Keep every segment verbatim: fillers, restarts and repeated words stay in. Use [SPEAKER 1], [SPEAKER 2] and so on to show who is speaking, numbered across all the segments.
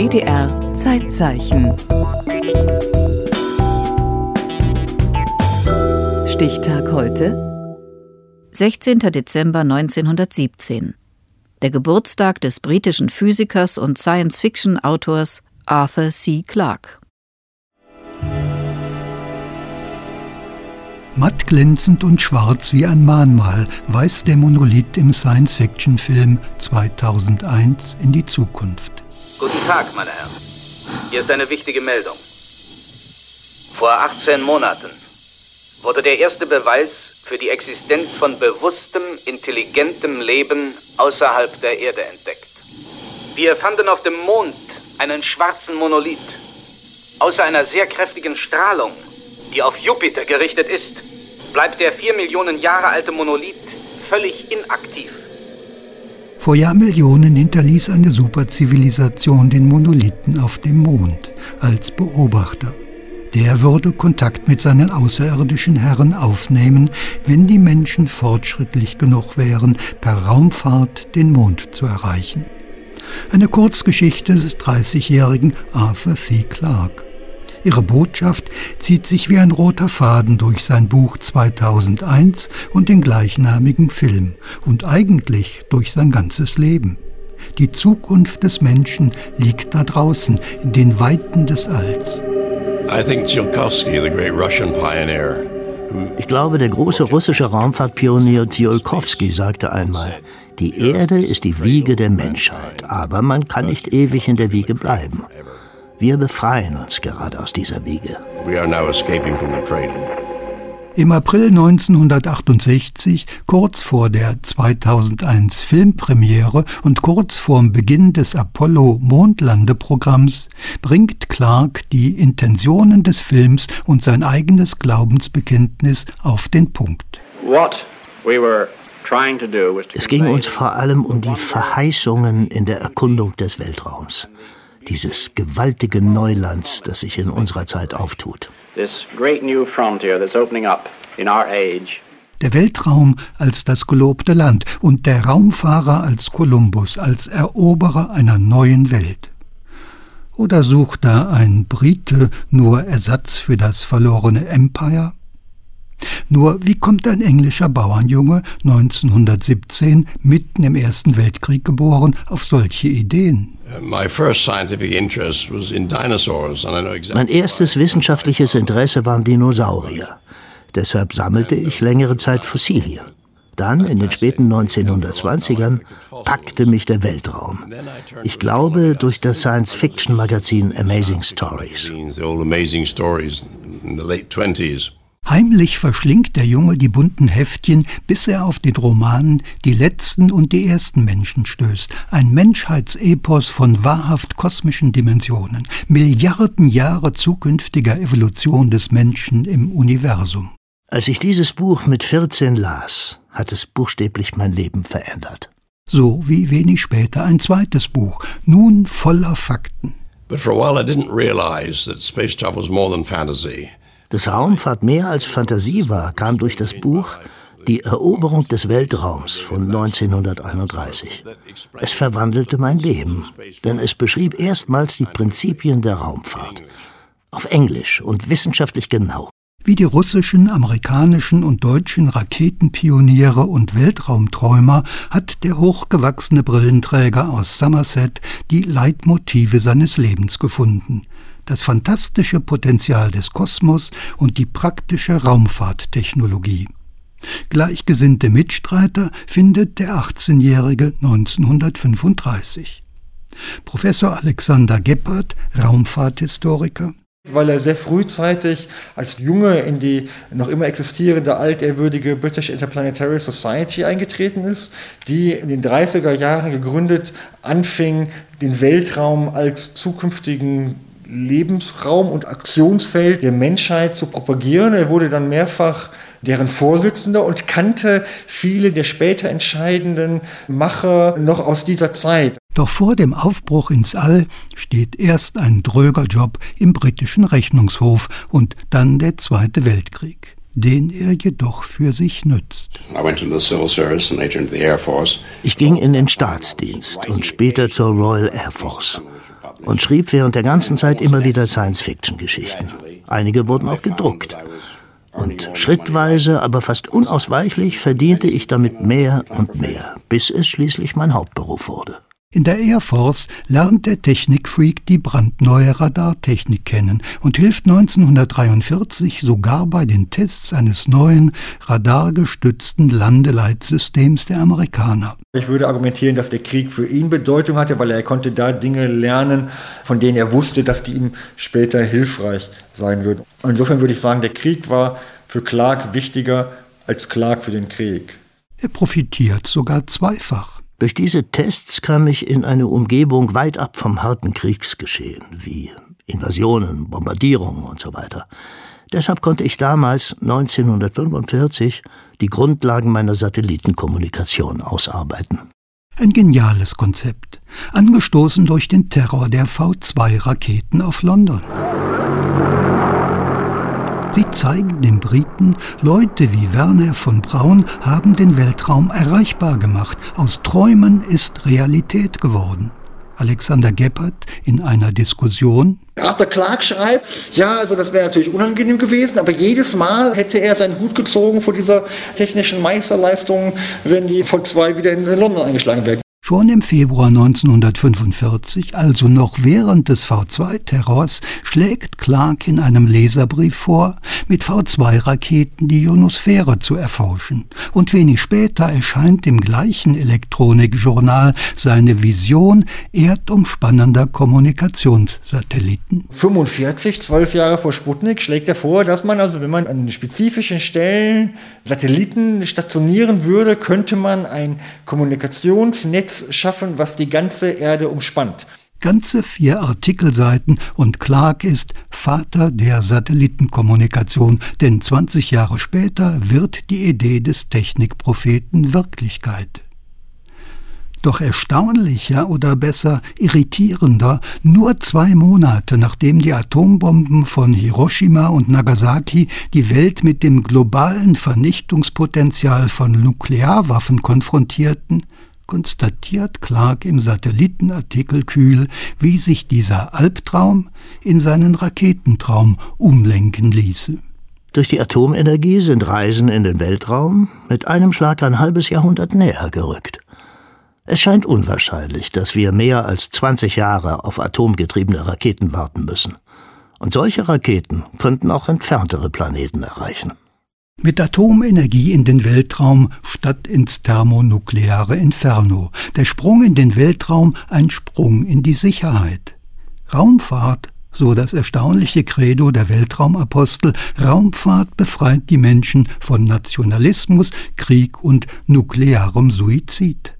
[SPEAKER 1] W D R Zeitzeichen. Stichtag heute:
[SPEAKER 2] sechzehnter Dezember neunzehnhundertsiebzehn. Der Geburtstag des britischen Physikers und Science-Fiction-Autors Arthur C. Clarke.
[SPEAKER 3] Matt glänzend und schwarz wie ein Mahnmal weist der Monolith im Science-Fiction-Film zweitausendeins in die Zukunft.
[SPEAKER 4] Guten Tag, meine Herren. Hier ist eine wichtige Meldung. Vor achtzehn Monaten wurde der erste Beweis für die Existenz von bewusstem, intelligentem Leben außerhalb der Erde entdeckt. Wir fanden auf dem Mond einen schwarzen Monolith. Außer einer sehr kräftigen Strahlung, die auf Jupiter gerichtet ist, bleibt der vier Millionen Jahre alte Monolith völlig inaktiv.
[SPEAKER 3] Vor Jahrmillionen hinterließ eine Superzivilisation den Monolithen auf dem Mond als Beobachter. Der würde Kontakt mit seinen außerirdischen Herren aufnehmen, wenn die Menschen fortschrittlich genug wären, per Raumfahrt den Mond zu erreichen. Eine Kurzgeschichte des dreißigjährigen Arthur C. Clarke. Ihre Botschaft zieht sich wie ein roter Faden durch sein Buch zweitausendeins und den gleichnamigen Film und eigentlich durch sein ganzes Leben. Die Zukunft des Menschen liegt da draußen in den Weiten des Alls.
[SPEAKER 5] Ich glaube, der große russische Raumfahrtpionier Tsiolkovsky sagte einmal: Die Erde ist die Wiege der Menschheit, aber man kann nicht ewig in der Wiege bleiben. Wir befreien uns gerade aus dieser Wiege.
[SPEAKER 3] Im April neunzehnhundertachtundsechzig, kurz vor der zweitausendeins Filmpremiere und kurz vorm Beginn des Apollo-Mondlandeprogramms, bringt Clarke die Intentionen des Films und sein eigenes Glaubensbekenntnis auf den Punkt.
[SPEAKER 5] Es ging uns vor allem um die Verheißungen in der Erkundung des Weltraums. Dieses gewaltige Neulands, das sich in unserer Zeit auftut.
[SPEAKER 3] Der Weltraum als das gelobte Land und der Raumfahrer als Kolumbus, als Eroberer einer neuen Welt. Oder sucht da ein Brite nur Ersatz für das verlorene Empire? Nur wie kommt ein englischer Bauernjunge, neunzehnhundertsiebzehn, mitten im Ersten Weltkrieg geboren, auf solche Ideen?
[SPEAKER 5] Mein erstes wissenschaftliches Interesse waren Dinosaurier. Deshalb sammelte ich längere Zeit Fossilien. Dann, in den späten neunzehnhundertzwanzigern, packte mich der Weltraum. Ich glaube, durch das Science-Fiction-Magazin Amazing Stories.
[SPEAKER 3] Heimlich verschlingt der Junge die bunten Heftchen, bis er auf den Roman Die letzten und die ersten Menschen stößt. Ein Menschheitsepos von wahrhaft kosmischen Dimensionen. Milliarden Jahre zukünftiger Evolution des Menschen im Universum.
[SPEAKER 5] Als ich dieses Buch mit vierzehn las, hat es buchstäblich mein Leben verändert.
[SPEAKER 3] So wie wenig später ein zweites Buch, nun voller Fakten.
[SPEAKER 5] But for a while I didn't realize that space travel was more than fantasy. Dass Raumfahrt mehr als Fantasie war, kam durch das Buch Die Eroberung des Weltraums von neunzehnhunderteinunddreißig. Es verwandelte mein Leben, denn es beschrieb erstmals die Prinzipien der Raumfahrt. Auf Englisch und wissenschaftlich genau.
[SPEAKER 3] Wie die russischen, amerikanischen und deutschen Raketenpioniere und Weltraumträumer hat der hochgewachsene Brillenträger aus Somerset die Leitmotive seines Lebens gefunden. Das fantastische Potenzial des Kosmos und die praktische Raumfahrttechnologie. Gleichgesinnte Mitstreiter findet der achtzehnjährige neunzehnhundertfünfunddreißig. Professor Alexander Geppert, Raumfahrthistoriker.
[SPEAKER 6] Weil er sehr frühzeitig als Junge in die noch immer existierende altehrwürdige British Interplanetary Society eingetreten ist, die in den dreißiger Jahren gegründet anfing, den Weltraum als zukünftigen Lebensraum und Aktionsfeld der Menschheit zu propagieren. Er wurde dann mehrfach deren Vorsitzender und kannte viele der später entscheidenden Macher noch aus dieser Zeit.
[SPEAKER 3] Doch vor dem Aufbruch ins All steht erst ein dröger Job im britischen Rechnungshof und dann der Zweite Weltkrieg, den er jedoch für sich nützt.
[SPEAKER 5] Ich ging in den Staatsdienst und später zur Royal Air Force. und schrieb während der ganzen Zeit immer wieder Science-Fiction-Geschichten. Einige wurden auch gedruckt. Und schrittweise, aber fast unausweichlich verdiente ich damit mehr und mehr, bis es schließlich mein Hauptberuf wurde.
[SPEAKER 3] In der Air Force lernt der Technikfreak die brandneue Radartechnik kennen und hilft neunzehnhundertdreiundvierzig sogar bei den Tests eines neuen radargestützten Landeleitsystems der Amerikaner.
[SPEAKER 6] Ich würde argumentieren, dass der Krieg für ihn Bedeutung hatte, weil er konnte da Dinge lernen, von denen er wusste, dass die ihm später hilfreich sein würden. Insofern würde ich sagen, der Krieg war für Clarke wichtiger als Clarke für den Krieg.
[SPEAKER 3] Er profitiert sogar zweifach.
[SPEAKER 5] Durch diese Tests kam ich in eine Umgebung weit ab vom harten Kriegsgeschehen, wie Invasionen, Bombardierungen und so weiter. Deshalb konnte ich damals, neunzehnhundertfünfundvierzig, die Grundlagen meiner Satellitenkommunikation ausarbeiten.
[SPEAKER 3] Ein geniales Konzept, angestoßen durch den Terror der V zwei Raketen auf London. Sie zeigen den Briten, Leute wie Wernher von Braun haben den Weltraum erreichbar gemacht. Aus Träumen ist Realität geworden. Alexander Geppert in einer Diskussion:
[SPEAKER 6] Arthur Clarke schreibt, ja, also das wäre natürlich unangenehm gewesen, aber jedes Mal hätte er seinen Hut gezogen vor dieser technischen Meisterleistung, wenn die V zwei wieder in London eingeschlagen wären.
[SPEAKER 3] Schon im Februar neunzehnhundertfünfundvierzig, also noch während des V zwei Terrors, schlägt Clarke in einem Leserbrief vor, mit V zwei Raketen die Ionosphäre zu erforschen. Und wenig später erscheint im gleichen Elektronikjournal seine Vision erdumspannender Kommunikationssatelliten.
[SPEAKER 6] fünfundvierzig, zwölf Jahre vor Sputnik, schlägt er vor, dass man also, wenn man an spezifischen Stellen Satelliten stationieren würde, könnte man ein Kommunikationsnetz schaffen, was die ganze Erde umspannt.
[SPEAKER 3] Ganze vier Artikelseiten und Clarke ist Vater der Satellitenkommunikation, denn zwanzig Jahre später wird die Idee des Technikpropheten Wirklichkeit. Doch erstaunlicher oder besser irritierender, nur zwei Monate nachdem die Atombomben von Hiroshima und Nagasaki die Welt mit dem globalen Vernichtungspotenzial von Nuklearwaffen konfrontierten, konstatiert Clarke im Satellitenartikel kühl, wie sich dieser Albtraum in seinen Raketentraum umlenken ließe.
[SPEAKER 5] Durch die Atomenergie sind Reisen in den Weltraum mit einem Schlag ein halbes Jahrhundert näher gerückt. Es scheint unwahrscheinlich, dass wir mehr als zwanzig Jahre auf atomgetriebene Raketen warten müssen. Und solche Raketen könnten auch entferntere Planeten erreichen.
[SPEAKER 3] Mit Atomenergie in den Weltraum statt ins thermonukleare Inferno. Der Sprung in den Weltraum ein Sprung in die Sicherheit. Raumfahrt, so das erstaunliche Credo der Weltraumapostel, Raumfahrt befreit die Menschen von Nationalismus, Krieg und nuklearem Suizid.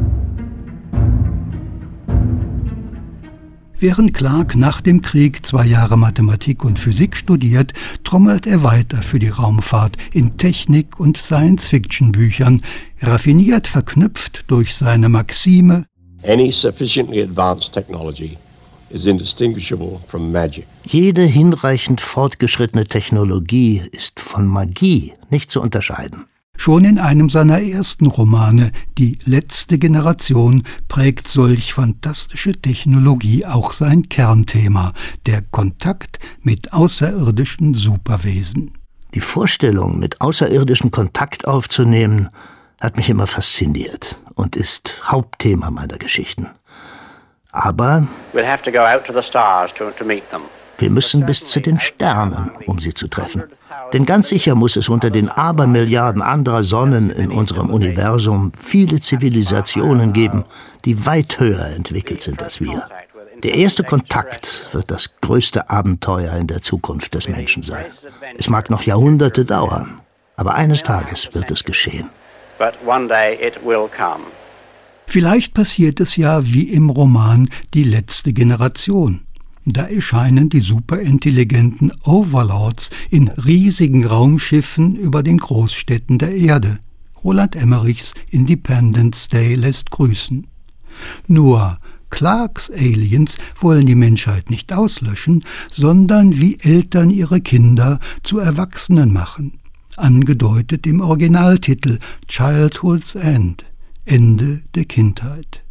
[SPEAKER 3] Während Clarke nach dem Krieg zwei Jahre Mathematik und Physik studiert, trommelt er weiter für die Raumfahrt in Technik- und Science-Fiction-Büchern, raffiniert verknüpft durch seine Maxime:
[SPEAKER 7] Any sufficiently advanced technology is indistinguishable from magic.
[SPEAKER 5] Jede hinreichend fortgeschrittene Technologie ist von Magie nicht zu unterscheiden.
[SPEAKER 3] Schon in einem seiner ersten Romane, Die letzte Generation, prägt solch fantastische Technologie auch sein Kernthema, der Kontakt mit außerirdischen Superwesen.
[SPEAKER 5] Die Vorstellung, mit Außerirdischen Kontakt aufzunehmen, hat mich immer fasziniert und ist Hauptthema meiner Geschichten. Aber
[SPEAKER 8] We'll have to go out to the stars to, to meet them.
[SPEAKER 5] Wir müssen bis zu den Sternen, um sie zu treffen. Denn ganz sicher muss es unter den Abermilliarden anderer Sonnen in unserem Universum viele Zivilisationen geben, die weit höher entwickelt sind als wir. Der erste Kontakt wird das größte Abenteuer in der Zukunft des Menschen sein. Es mag noch Jahrhunderte dauern, aber eines Tages wird es geschehen.
[SPEAKER 8] But one day it will come.
[SPEAKER 3] Vielleicht passiert es ja wie im Roman Die letzte Generation. Da erscheinen die superintelligenten Overlords in riesigen Raumschiffen über den Großstädten der Erde. Roland Emmerichs Independence Day lässt grüßen. Nur Clarkes Aliens wollen die Menschheit nicht auslöschen, sondern wie Eltern ihre Kinder zu Erwachsenen machen. Angedeutet im Originaltitel Childhood's End, Ende der Kindheit.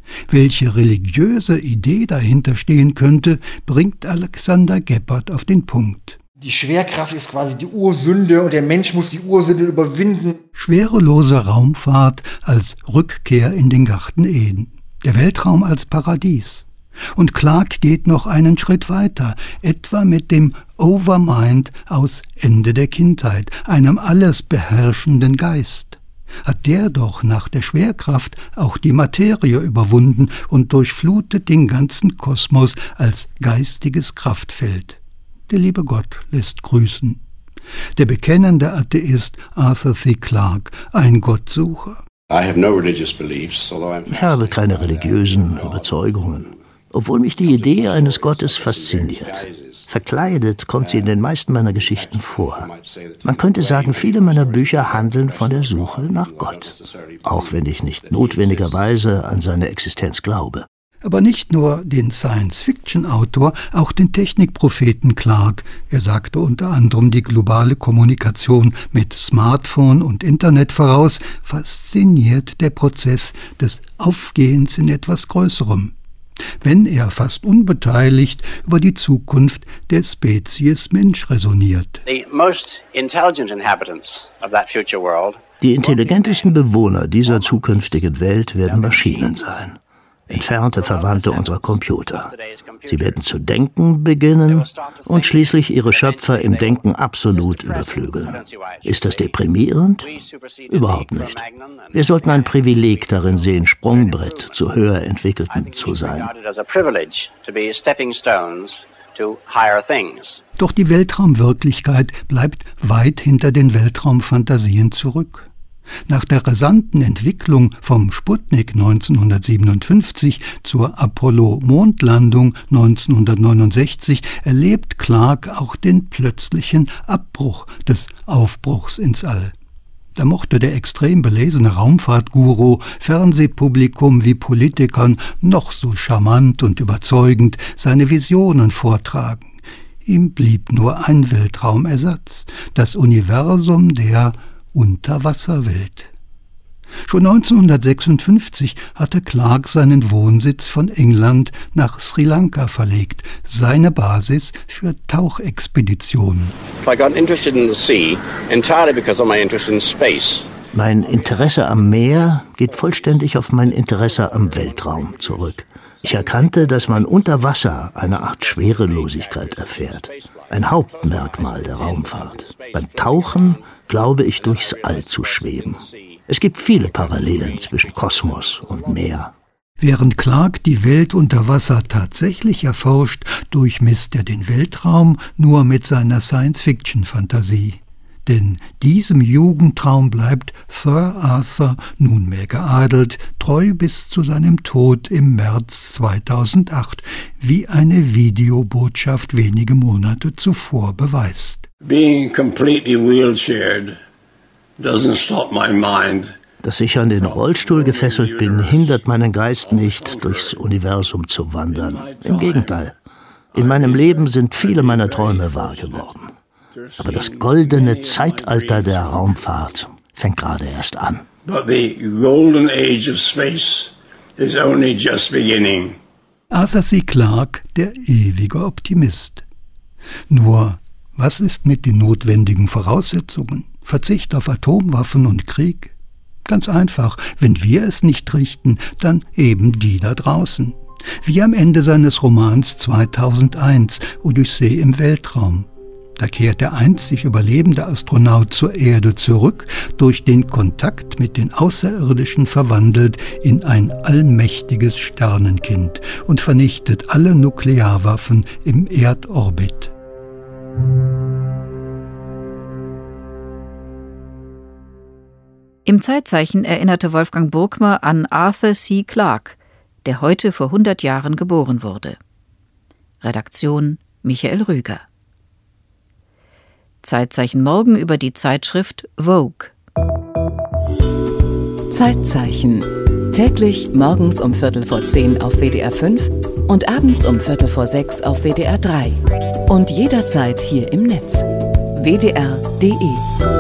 [SPEAKER 3] Welche religiöse Idee dahinter stehen könnte, bringt Alexander Geppert auf den Punkt.
[SPEAKER 6] Die Schwerkraft ist quasi die Ursünde und der Mensch muss die Ursünde überwinden.
[SPEAKER 3] Schwerelose Raumfahrt als Rückkehr in den Garten Eden. Der Weltraum als Paradies. Und Clarke geht noch einen Schritt weiter, etwa mit dem Overmind aus Ende der Kindheit, einem alles beherrschenden Geist. Hat der doch nach der Schwerkraft auch die Materie überwunden und durchflutet den ganzen Kosmos als geistiges Kraftfeld. Der liebe Gott lässt grüßen. Der bekennende Atheist Arthur C. Clarke, ein Gottsucher.
[SPEAKER 5] Ich habe keine religiösen Überzeugungen, obwohl mich die Idee eines Gottes fasziniert. Verkleidet kommt sie in den meisten meiner Geschichten vor. Man könnte sagen, viele meiner Bücher handeln von der Suche nach Gott, auch wenn ich nicht notwendigerweise an seine Existenz glaube.
[SPEAKER 3] Aber nicht nur den Science-Fiction-Autor, auch den Technikpropheten Clarke. Er sagte unter anderem die globale Kommunikation mit Smartphone und Internet voraus, fasziniert der Prozess des Aufgehens in etwas Größerem. Wenn er fast unbeteiligt über die Zukunft der Spezies Mensch resoniert.
[SPEAKER 8] The most intelligent inhabitants of that future world.
[SPEAKER 5] Die intelligentesten Bewohner dieser zukünftigen Welt werden Maschinen sein. Entfernte Verwandte unserer Computer. Sie werden zu denken beginnen und schließlich ihre Schöpfer im Denken absolut überflügeln. Ist das deprimierend? Überhaupt nicht. Wir sollten ein Privileg darin sehen, Sprungbrett zu höher Entwickelten zu sein.
[SPEAKER 3] Doch die Weltraumwirklichkeit bleibt weit hinter den Weltraumfantasien zurück. Nach der rasanten Entwicklung vom Sputnik neunzehnhundertsiebenundfünfzig zur Apollo-Mondlandung neunzehnhundertneunundsechzig erlebt Clarke auch den plötzlichen Abbruch des Aufbruchs ins All. Da mochte der extrem belesene Raumfahrtguru Fernsehpublikum wie Politikern noch so charmant und überzeugend seine Visionen vortragen. Ihm blieb nur ein Weltraumersatz, das Universum der Unterwasserwelt. Schon neunzehnhundertsechsundfünfzig hatte Clarke seinen Wohnsitz von England nach Sri Lanka verlegt, seine Basis für Tauchexpeditionen.
[SPEAKER 7] I got interested in the sea entirely because of my interest in space.
[SPEAKER 5] Mein Interesse am Meer geht vollständig auf mein Interesse am Weltraum zurück. Ich erkannte, dass man unter Wasser eine Art Schwerelosigkeit erfährt. Ein Hauptmerkmal der Raumfahrt. Beim Tauchen glaube ich, durchs All zu schweben. Es gibt viele Parallelen zwischen Kosmos und Meer.
[SPEAKER 3] Während Clarke die Welt unter Wasser tatsächlich erforscht, durchmisst er den Weltraum nur mit seiner Science-Fiction-Fantasie. Denn diesem Jugendtraum bleibt Sir Arthur, nunmehr geadelt, treu bis zu seinem Tod im März zweitausendacht, wie eine Videobotschaft wenige Monate zuvor beweist.
[SPEAKER 7] Being completely wheelchaired doesn't stop my mind.
[SPEAKER 5] Dass ich an den Rollstuhl gefesselt bin, hindert meinen Geist nicht, durchs Universum zu wandern. Im Gegenteil. In meinem Leben sind viele meiner Träume wahr geworden. Aber das goldene Zeitalter der Raumfahrt fängt gerade erst an.
[SPEAKER 7] But the golden age of space is only just beginning.
[SPEAKER 3] Arthur C. Clarke, der ewige Optimist. Nur, was ist mit den notwendigen Voraussetzungen? Verzicht auf Atomwaffen und Krieg? Ganz einfach, wenn wir es nicht richten, dann eben die da draußen. Wie am Ende seines Romans zweitausendeins, Odyssee im Weltraum. Da kehrt der einzig überlebende Astronaut zur Erde zurück, durch den Kontakt mit den Außerirdischen verwandelt in ein allmächtiges Sternenkind und vernichtet alle Nuklearwaffen im Erdorbit.
[SPEAKER 2] Im Zeitzeichen erinnerte Wolfgang Burgmer an Arthur C. Clarke, der heute vor hundert Jahren geboren wurde. Redaktion Michael Rüger. Zeitzeichen morgen über die Zeitschrift Vogue.
[SPEAKER 1] Zeitzeichen. Täglich morgens um Viertel vor zehn auf W D R fünf und abends um Viertel vor sechs auf W D R drei. Und jederzeit hier im Netz. W D R punkt de